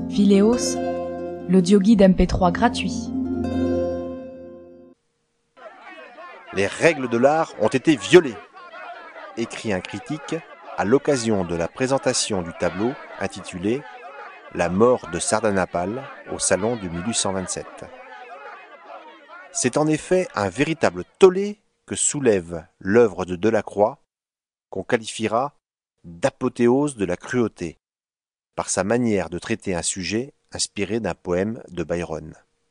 Phileos, l'audioguide MP3 gratuit. Les règles de l'art ont été violées, écrit un critique à l'occasion de la présentation du tableau intitulé « La mort de Sardanapale » au salon du 1827. C'est en effet un véritable tollé que soulève l'œuvre de Delacroix, qu'on qualifiera d'apothéose de la cruauté, par sa manière de traiter un sujet inspiré d'un poème de Byron.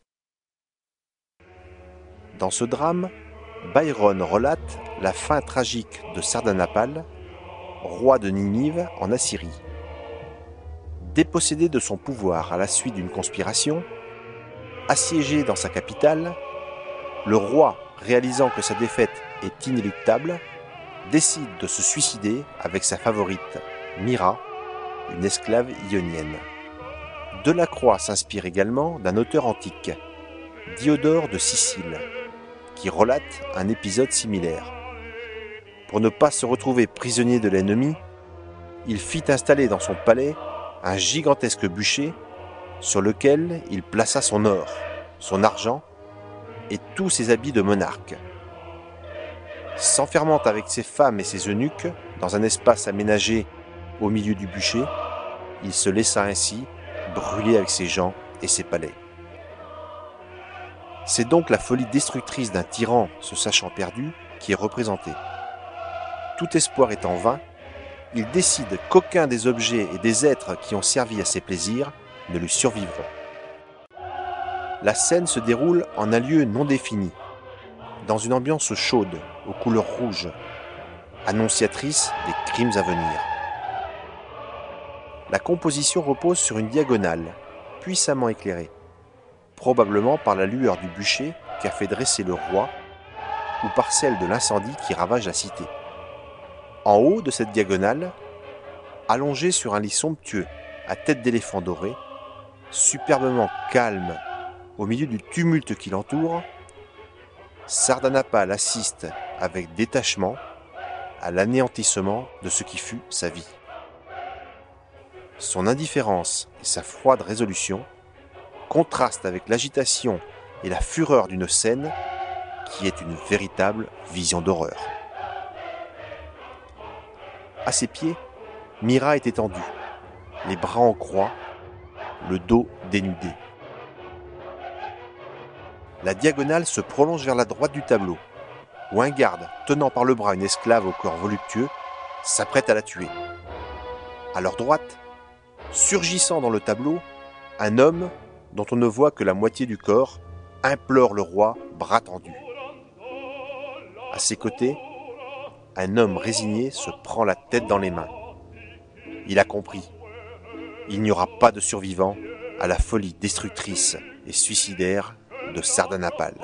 Dans ce drame, Byron relate la fin tragique de Sardanapale, roi de Ninive en Assyrie. Dépossédé de son pouvoir à la suite d'une conspiration, assiégé dans sa capitale, le roi, réalisant que sa défaite est inéluctable, décide de se suicider avec sa favorite, Myrrha, une esclave ionienne. Delacroix s'inspire également d'un auteur antique, Diodore de Sicile, qui relate un épisode similaire. Pour ne pas se retrouver prisonnier de l'ennemi, il fit installer dans son palais un gigantesque bûcher sur lequel il plaça son or, son argent et tous ses habits de monarque. S'enfermant avec ses femmes et ses eunuques dans un espace aménagé au milieu du bûcher, il se laissa ainsi brûler avec ses gens et ses palais. C'est donc la folie destructrice d'un tyran se sachant perdu qui est représentée. Tout espoir étant vain, il décide qu'aucun des objets et des êtres qui ont servi à ses plaisirs ne lui survivront. La scène se déroule en un lieu non défini, dans une ambiance chaude, aux couleurs rouges, annonciatrice des crimes à venir. La composition repose sur une diagonale, puissamment éclairée, probablement par la lueur du bûcher qu'a fait dresser le roi, ou par celle de l'incendie qui ravage la cité. En haut de cette diagonale, allongé sur un lit somptueux, à tête d'éléphant doré, superbement calme au milieu du tumulte qui l'entoure, Sardanapale assiste avec détachement à l'anéantissement de ce qui fut sa vie. Son indifférence et sa froide résolution contrastent avec l'agitation et la fureur d'une scène qui est une véritable vision d'horreur. À ses pieds, Myrrha est étendue, les bras en croix, le dos dénudé. La diagonale se prolonge vers la droite du tableau, où un garde, tenant par le bras une esclave au corps voluptueux, s'apprête à la tuer. À leur droite, surgissant dans le tableau, un homme dont on ne voit que la moitié du corps implore le roi, bras tendus. À ses côtés, un homme résigné se prend la tête dans les mains. Il a compris. Il n'y aura pas de survivants à la folie destructrice et suicidaire de Sardanapale.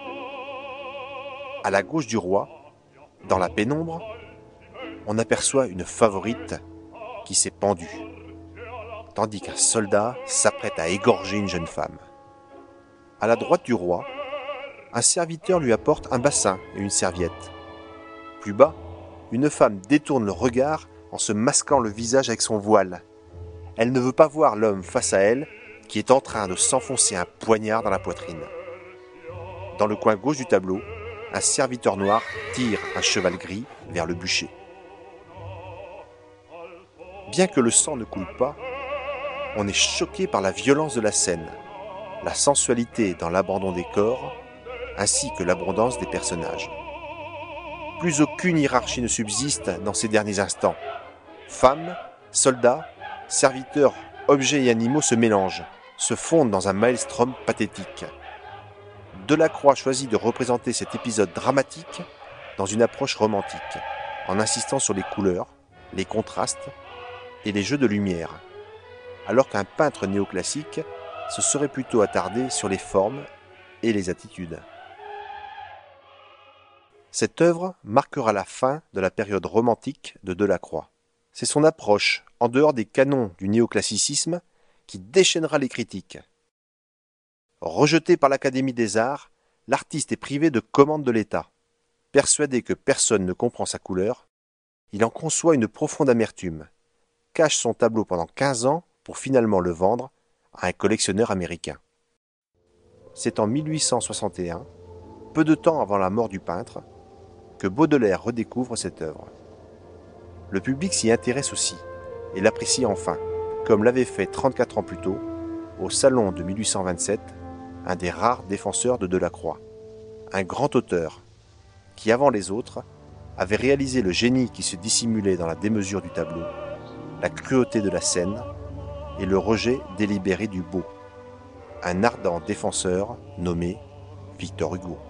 À la gauche du roi, dans la pénombre, on aperçoit une favorite qui s'est pendue, tandis qu'un soldat s'apprête à égorger une jeune femme. À la droite du roi, un serviteur lui apporte un bassin et une serviette. Plus bas, une femme détourne le regard en se masquant le visage avec son voile. Elle ne veut pas voir l'homme face à elle qui est en train de s'enfoncer un poignard dans la poitrine. Dans le coin gauche du tableau, un serviteur noir tire un cheval gris vers le bûcher. Bien que le sang ne coule pas, on est choqué par la violence de la scène, la sensualité dans l'abandon des corps, ainsi que l'abondance des personnages. Plus aucune hiérarchie ne subsiste dans ces derniers instants. Femmes, soldats, serviteurs, objets et animaux se mélangent, se fondent dans un maelstrom pathétique. Delacroix choisit de représenter cet épisode dramatique dans une approche romantique, en insistant sur les couleurs, les contrastes et les jeux de lumière, alors qu'un peintre néoclassique se serait plutôt attardé sur les formes et les attitudes. Cette œuvre marquera la fin de la période romantique de Delacroix. C'est son approche, en dehors des canons du néoclassicisme, qui déchaînera les critiques. Rejeté par l'Académie des Arts, l'artiste est privé de commande de l'État. Persuadé que personne ne comprend sa couleur, il en conçoit une profonde amertume, cache son tableau pendant 15 ans pour finalement le vendre à un collectionneur américain. C'est en 1861, peu de temps avant la mort du peintre, que Baudelaire redécouvre cette œuvre. Le public s'y intéresse aussi et l'apprécie enfin, comme l'avait fait 34 ans plus tôt, au Salon de 1827, un des rares défenseurs de Delacroix, un grand auteur qui, avant les autres, avait réalisé le génie qui se dissimulait dans la démesure du tableau, la cruauté de la scène et le rejet délibéré du beau, un ardent défenseur nommé Victor Hugo.